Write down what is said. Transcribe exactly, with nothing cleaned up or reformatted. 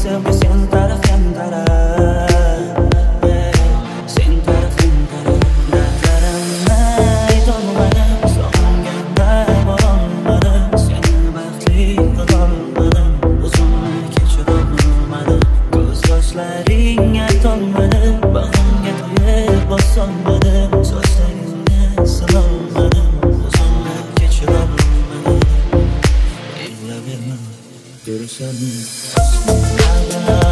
mavsumga sen taraf ham taraf, sen taraf ham taraf. Dardlarimni aytolmadim, sog'inganda borolmadim, seni baxtli qilolmadim, o'zimni kechirolmadim. Ko'z yoshlaring aytolmadim, bag'rimga to'yib bosolmadim, sochlaringni silolmadim, o'zimni kechirolmadim. Yig'laverma, ko'rsan